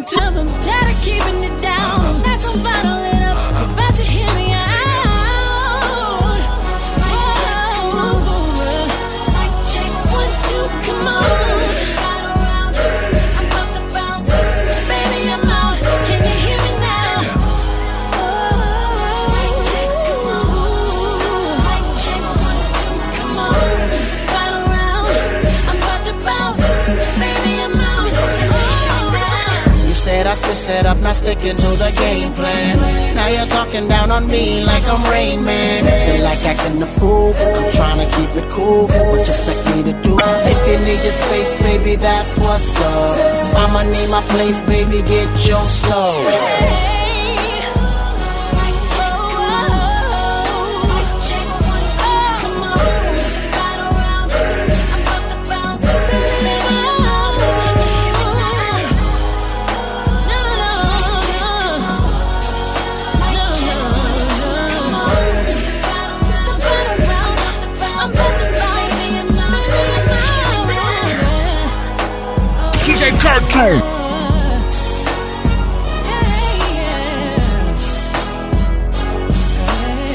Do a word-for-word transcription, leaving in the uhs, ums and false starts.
two of them, tired of keeping it down. I'm not gonna bottle it up, you're about to hear me out. Mic check, one, two, come on. Right around, I'm about to bounce. Baby, I'm out, can you hear me now? Mic check, come on. Mic check, one, two, come on. Right around, I'm about to bounce. Baby, I'm out, can you hear me now? You said I switched it up, not sticking to the game plan. Now you're talking down on me like I'm Rain Man. Feel like acting the fool, I'm trying to keep it cool. What you expect me to do? If you need your space, baby, that's what's up. I'ma need my place, baby, get your stuff. D J Cartoon.